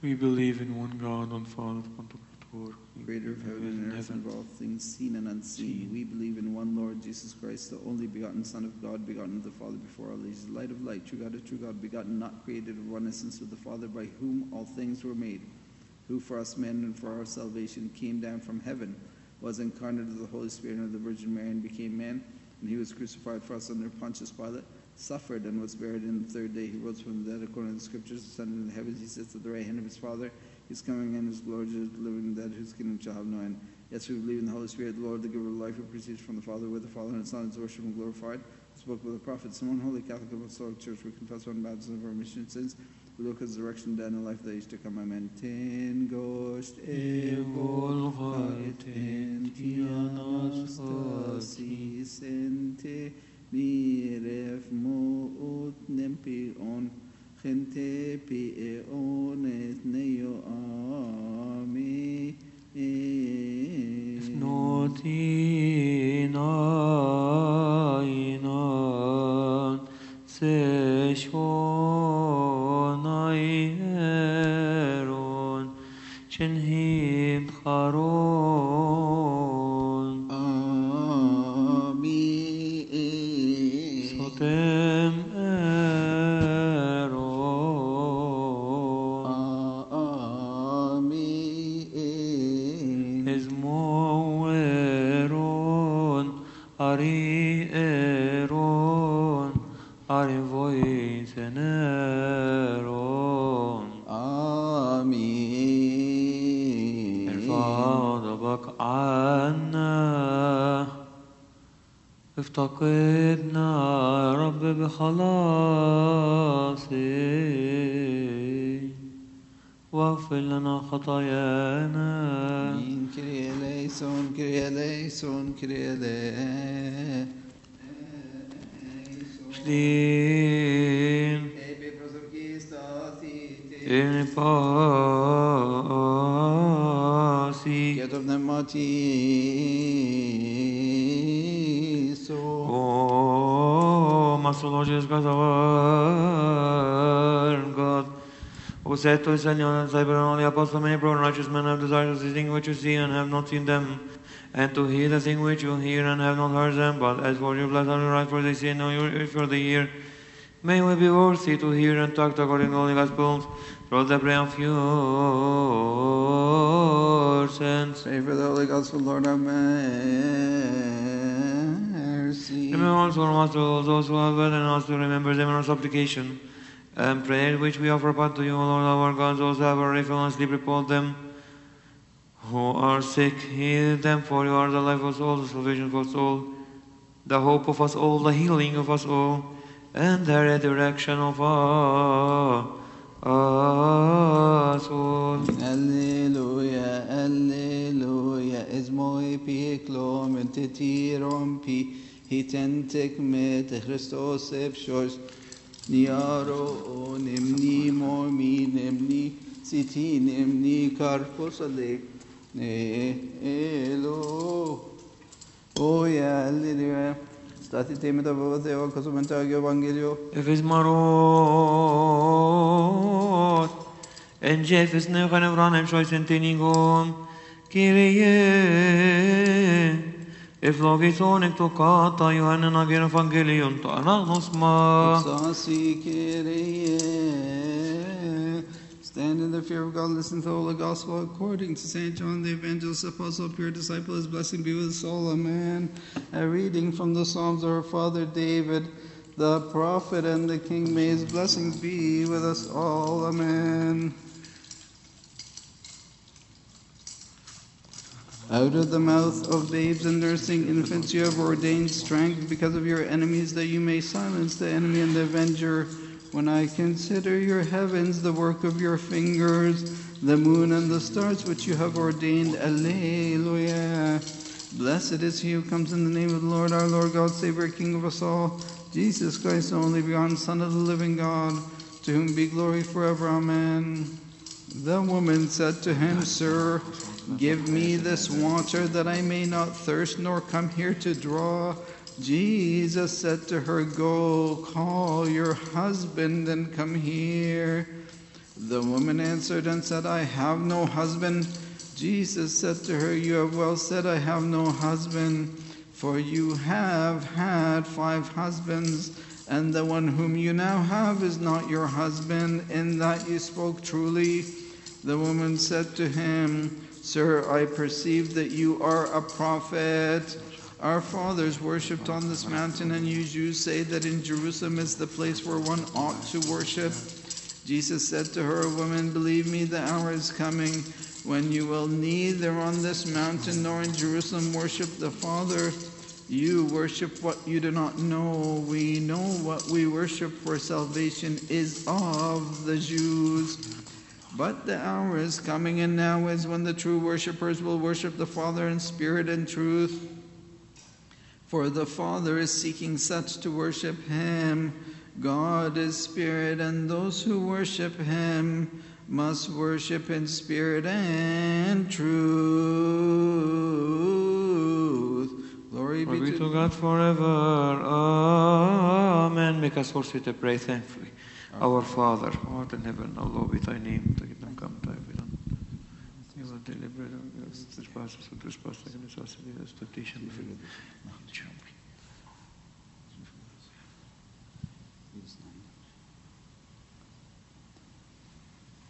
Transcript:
We believe in one God, one Father, one Creator, creator of heaven and earth and of all things seen and unseen. We believe in one Lord Jesus Christ, the only begotten Son of God, begotten of the Father before all ages, light of light, true God, begotten, not created, of one essence with the Father, by whom all things were made, who for us men and for our salvation came down from heaven, was incarnate of the Holy Spirit and of the Virgin Mary, and became man, and he was crucified for us under Pontius Pilate, suffered and was buried, and the third day he rose from the dead according to the Scriptures, ascended into the heavens, he sits at the right hand of his Father. He's coming in his glory to the living and dead, whose kingdom shall have no end. Yes, we believe in the Holy Spirit, the Lord, the giver of life, who proceeds from the Father, with the Father and the Son, is worshipped and glorified. Spoke with the prophets, in one holy Catholic Apostolic Church, we confess one baptism of our remission of sins. We look at the resurrection, death, and life that is to come. Amen. Ten ghost ego ten tianastasis ente miref mout nempion gente pion et neo ami Notinainan seshonairon chenhib charon ami sotem eron ami esmoeron arieron arivoiseneron آمين ارفع غضبك عنا افتقدنا يا رب بخلاصك واغفر لنا خطايانا آمين كريه ليسون كريه ليسون كريه ليسون Slim in pasi Get of them Matiso Oh, Masologis God, who said to his Señor, Cyber and all the apostles, many pro and righteous men have desired to see things which you see and have not seen them, and to hear the thing which you hear and have not heard them. But as for you, blessed are you, right, for they see and know your ears for the ear. May we be worthy to hear and talk according to all the Gospels, through the prayer of your saints. Pray for the Holy Gospel, Lord, have mercy. Remember also us those who have and us to remember them in our supplication and prayer which we offer up to you, O Lord our God, those who have already fallen asleep, repose them. Who are sick, heal them, for you are the life of us all, the salvation of us all, the hope of us all, the healing of us all, and the resurrection of us all. Alleluia, alleluia, esmoi piklom et tirom pi hitentek met Christos epshos niaro nimni momi nimni siti nimni karpos ale elo oia alleluia stati teme da voce o cosumentario evangelio Efes marot, en Jefes nechan evranem shoy sentenigon, Kyrie, eflogison ektokata Yohanan agen evangelion to anagnos ma. Sasi Kyrie. Stand in the fear of God, listen to the Holy Gospel according to St. John the Evangelist, Apostle, pure disciple, his blessing be with us all. Amen. A reading from the Psalms of our Father David, the prophet and the King. May his blessing be with us all. Amen. Out of the mouth of babes and nursing infants you have ordained strength because of your enemies, that you may silence the enemy and the avenger. When I consider your heavens, the work of your fingers, the moon and the stars which you have ordained, Alleluia. Blessed is he who comes in the name of the Lord, our Lord God, Savior, King of us all, Jesus Christ, the only begotten Son of the living God, to whom be glory forever. Amen. The woman said to him, Sir, give me this water that I may not thirst nor come here to draw. Jesus said to her, Go, call your husband and come here. The woman answered and said, I have no husband. Jesus said to her, You have well said, I have no husband, for you have had 5 husbands, and the one whom you now have is not your husband. In that you spoke truly. The woman said to him, Sir, I perceive that you are a prophet. Our fathers worshipped on this mountain, and you Jews say that in Jerusalem is the place where one ought to worship. Jesus said to her, Woman, believe me, the hour is coming when you will neither on this mountain nor in Jerusalem worship the Father. You worship what you do not know. We know what we worship, for salvation is of the Jews. But the hour is coming, and now is, when the true worshippers will worship the Father in spirit and truth. For the Father is seeking such to worship him. God is spirit, and those who worship him must worship in spirit and truth. Glory be to God forever. Amen. Make us all sit and pray thankfully. Our Father, who art in heaven, hallowed be thy name. Thy kingdom come, thy will be done. You will deliver us trespasses against us, and lead us not into temptation.